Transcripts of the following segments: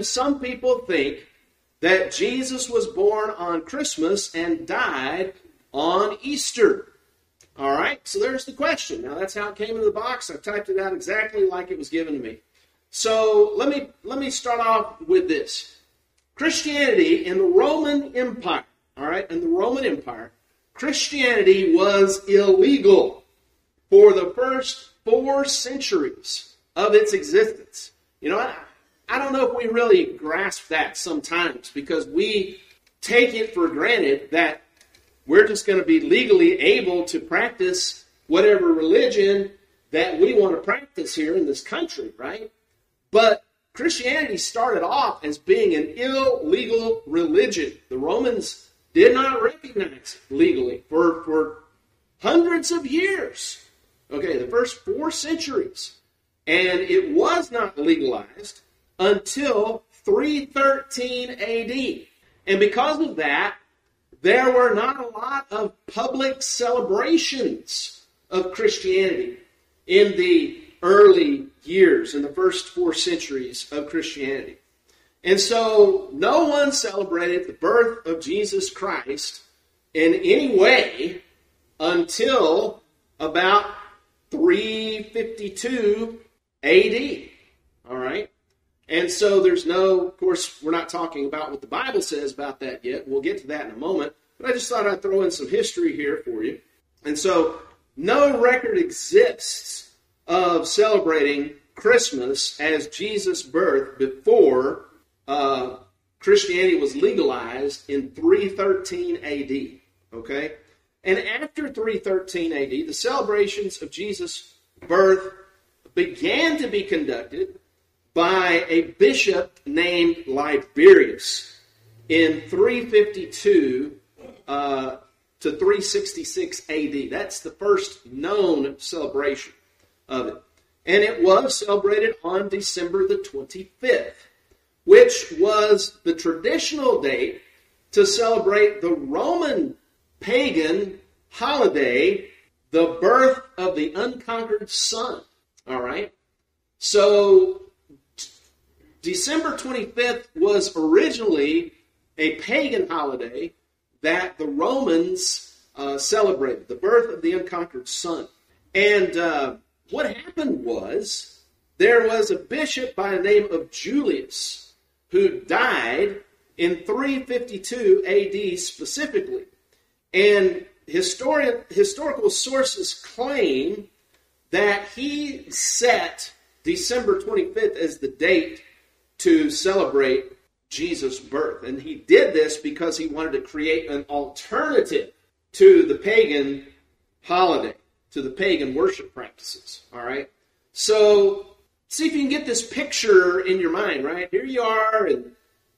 do some people think that Jesus was born on Christmas and died on Easter? All right, so there's the question. Now, that's how it came into the box. I typed it out exactly like it was given to me. So let me start off with this. Christianity in the Roman Empire, all right, in the Roman Empire, Christianity was illegal for the first 4 centuries of its existence. You know, I don't know if we really grasp that sometimes, because we take it for granted that we're just going to be legally able to practice whatever religion that we want to practice here in this country, right? But Christianity started off as being an illegal religion. The Romans did not recognize it legally for hundreds of years. Okay, the first 4 centuries. And it was not legalized until 313 AD. And because of that, there were not a lot of public celebrations of Christianity in the early years, in the first 4 centuries of Christianity. And so no one celebrated the birth of Jesus Christ in any way until about 352 AD. All right? And so there's no, of course, we're not talking about what the Bible says about that yet. We'll get to that in a moment. But I just thought I'd throw in some history here for you. And so no record exists of celebrating Christmas as Jesus' birth before Christianity was legalized in 313 AD. Okay? And after 313 AD, the celebrations of Jesus' birth began to be conducted by a bishop named Liberius in 352 to 366 AD. That's the first known celebration of it. And it was celebrated on December the 25th, which was the traditional date to celebrate the Roman pagan holiday, the birth of the unconquered sun. All right? So December 25th was originally a pagan holiday that the Romans celebrated, the birth of the unconquered sun. And what happened was, there was a bishop by the name of Julius who died in 352 AD specifically. And historical sources claim that he set December 25th as the date to celebrate Jesus' birth. And he did this because he wanted to create an alternative to the pagan holiday, to the pagan worship practices. All right? So, see if you can get this picture in your mind, right? Here you are in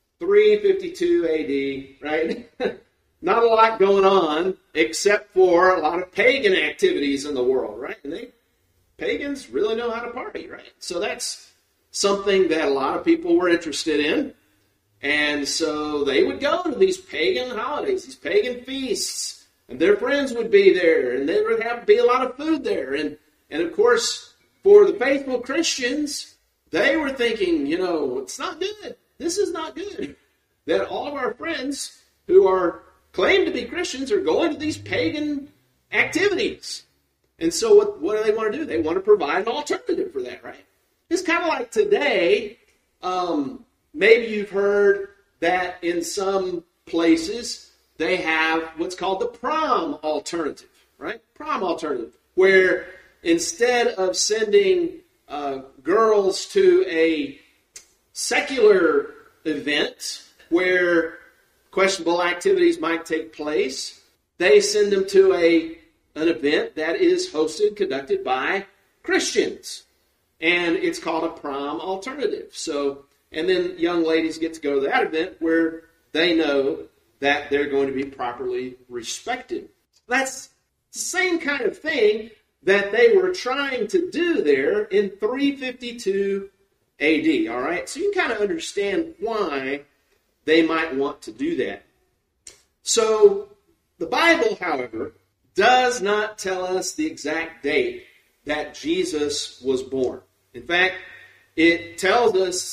352 AD, right? Not a lot going on except for a lot of pagan activities in the world, right? And pagans really know how to party, right? So that's something that a lot of people were interested in. And so they would go to these pagan holidays, these pagan feasts, and their friends would be there, and there would have to be a lot of food there. And of course, for the faithful Christians, they were thinking, you know, it's not good. This is not good. That all of our friends who are claim to be Christians are going to these pagan activities. And so what do they want to do? They want to provide an alternative for that, right? It's kind of like today, maybe you've heard that in some places they have what's called the prom alternative, right? Prom alternative, where instead of sending girls to a secular event where questionable activities might take place, they send them to an event that is hosted, conducted by Christians. And it's called a prom alternative. So, and then young ladies get to go to that event where they know that they're going to be properly respected. That's the same kind of thing that they were trying to do there in 352 AD. All right? So you can kind of understand why they might want to do that. So the Bible, however, does not tell us the exact date that Jesus was born. In fact, it tells us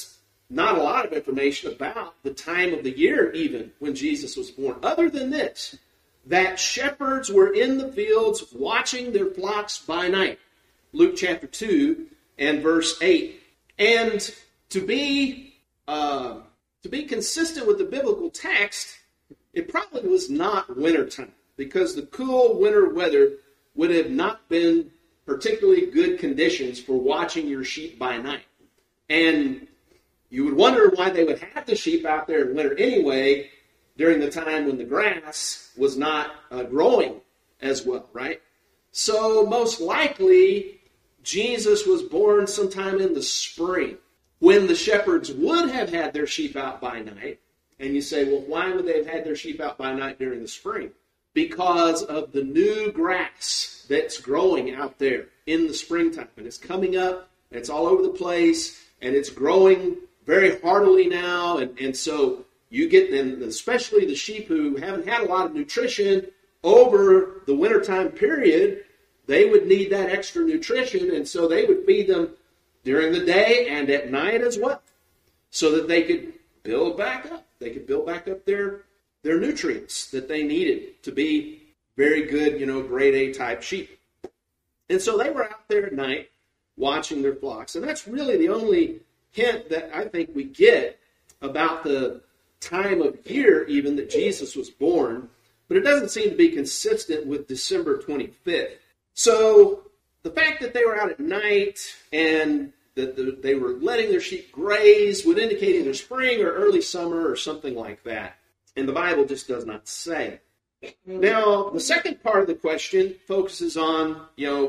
not a lot of information about the time of the year even when Jesus was born, other than this, that shepherds were in the fields watching their flocks by night. Luke chapter 2 and verse 8. And to be consistent with the biblical text, it probably was not wintertime, because the cool winter weather would have not been particularly good conditions for watching your sheep by night. And you would wonder why they would have the sheep out there in winter anyway, during the time when the grass was not growing as well, right? So most likely, Jesus was born sometime in the spring, when the shepherds would have had their sheep out by night. And you say, well, why would they have had their sheep out by night during the spring? Because of the new grass that's growing out there in the springtime. And it's coming up, and it's all over the place, and it's growing very heartily now. And so you get, and especially the sheep who haven't had a lot of nutrition over the wintertime period, they would need that extra nutrition, and so they would feed them during the day and at night as well, so that they could build back up. They could build back up their nutrients that they needed to be very good, grade A type sheep. And so they were out there at night watching their flocks. And that's really the only hint that I think we get about the time of year even that Jesus was born. But it doesn't seem to be consistent with December 25th. So the fact that they were out at night and that they were letting their sheep graze would indicate either spring or early summer or something like that. And the Bible just does not say. Now, the second part of the question focuses on,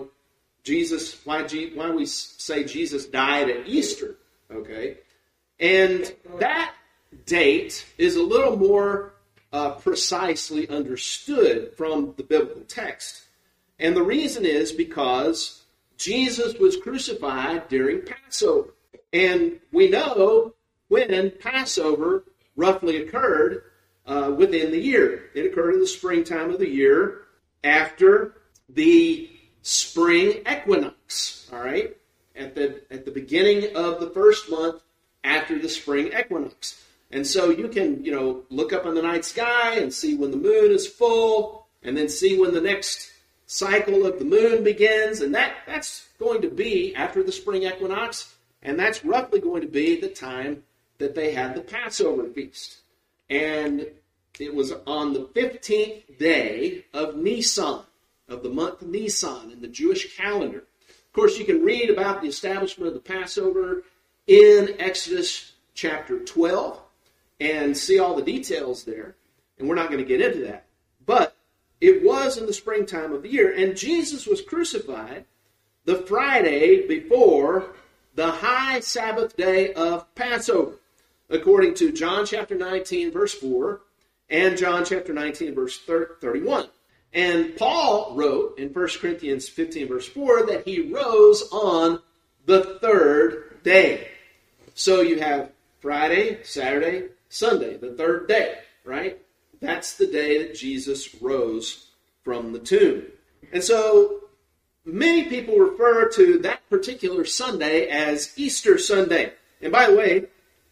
Jesus, why we say Jesus died at Easter, okay? And that date is a little more precisely understood from the biblical text. And the reason is because Jesus was crucified during Passover. And we know when Passover roughly occurred within the year. It occurred in the springtime of the year after the spring equinox, all right? At the beginning of the first month after the spring equinox. And so you can, look up in the night sky and see when the moon is full, and then see when the next cycle of the moon begins, and that's going to be after the spring equinox, and that's roughly going to be the time that they had the Passover feast. And it was on the 15th day of Nisan, of the month of Nisan in the Jewish calendar. Of course, you can read about the establishment of the Passover in Exodus chapter 12 and see all the details there, and we're not going to get into that. But it was in the springtime of the year, and Jesus was crucified the Friday before the high Sabbath day of Passover, according to John chapter 19, verse 4, and John chapter 19, verse 31. And Paul wrote in 1 Corinthians 15, verse 4, that he rose on the third day. So you have Friday, Saturday, Sunday, the third day, right? That's the day that Jesus rose from the tomb. And so many people refer to that particular Sunday as Easter Sunday. And by the way,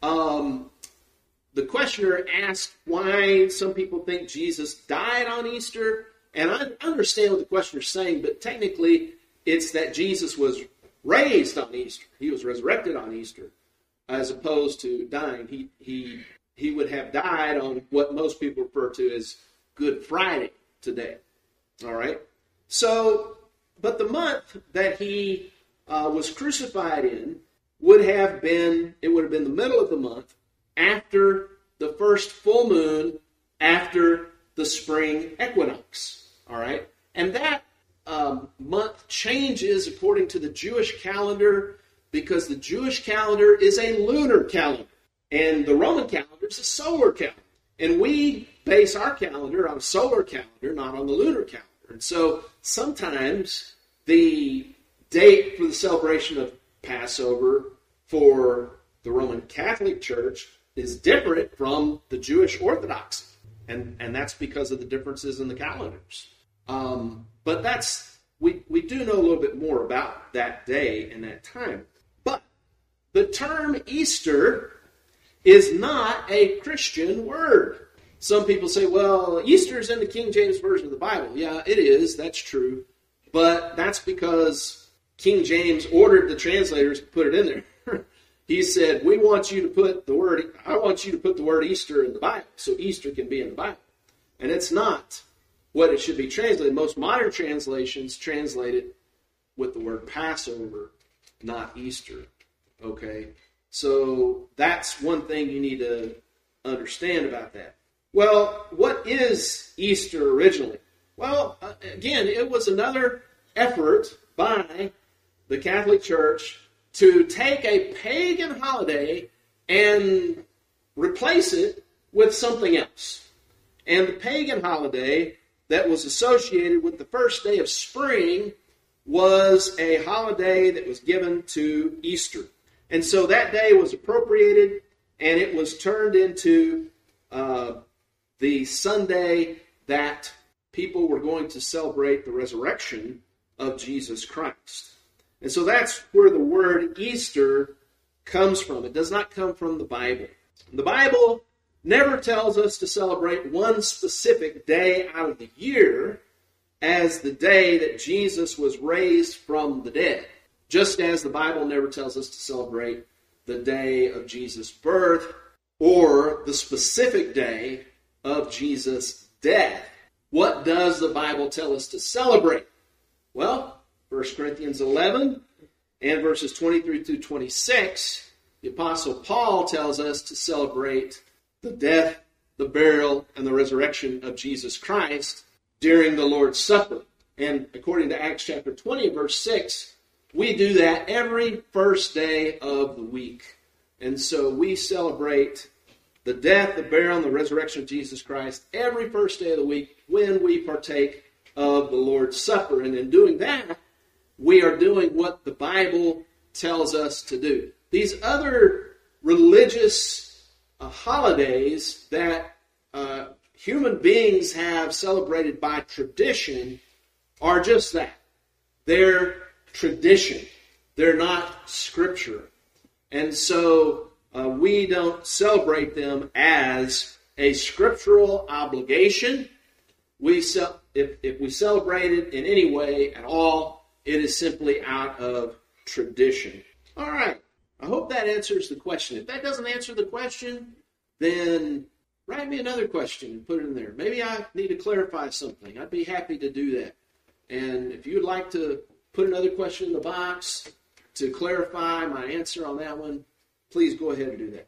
the questioner asked why some people think Jesus died on Easter. And I understand what the questioner is saying, but technically it's that Jesus was raised on Easter. He was resurrected on Easter, as opposed to dying. He would have died on what most people refer to as Good Friday today. All right? So, but the month that he was crucified in would have been the middle of the month after the first full moon after the spring equinox. All right? And that month changes according to the Jewish calendar because the Jewish calendar is a lunar calendar. And the Roman calendar is a solar calendar. And we base our calendar on a solar calendar, not on the lunar calendar. And so sometimes the date for the celebration of Passover for the Roman Catholic Church is different from the Jewish Orthodoxy. And that's because of the differences in the calendars. But we do know a little bit more about that day and that time. But the term Easter is not a Christian word. Some people say, well, Easter is in the King James Version of the Bible. Yeah, it is. That's true. But that's because King James ordered the translators to put it in there. He said, I want you to put the word Easter in the Bible, so Easter can be in the Bible. And it's not what it should be translated. Most modern translations translate it with the word Passover, not Easter. Okay? So that's one thing you need to understand about that. Well, what is Easter originally? Well, again, it was another effort by the Catholic Church to take a pagan holiday and replace it with something else. And the pagan holiday that was associated with the first day of spring was a holiday that was given to Easter. And so that day was appropriated, and it was turned into the Sunday that people were going to celebrate the resurrection of Jesus Christ. And so that's where the word Easter comes from. It does not come from the Bible. The Bible never tells us to celebrate one specific day out of the year as the day that Jesus was raised from the dead. Just as the Bible never tells us to celebrate the day of Jesus' birth or the specific day of Jesus' death. What does the Bible tell us to celebrate? Well, 1 Corinthians 11 and verses 23 through 26, the Apostle Paul tells us to celebrate the death, the burial, and the resurrection of Jesus Christ during the Lord's Supper. And according to Acts chapter 20, verse 6, we do that every first day of the week. And so we celebrate the death, the burial, and the resurrection of Jesus Christ every first day of the week when we partake of the Lord's Supper. And in doing that, we are doing what the Bible tells us to do. These other religious holidays that human beings have celebrated by tradition are just that. They're tradition. They're not scripture. And so we don't celebrate them as a scriptural obligation. If we celebrate it in any way at all, it is simply out of tradition. All right. I hope that answers the question. If that doesn't answer the question, then write me another question and put it in there. Maybe I need to clarify something. I'd be happy to do that. And if you'd like to put another question in the box to clarify my answer on that one, please go ahead and do that.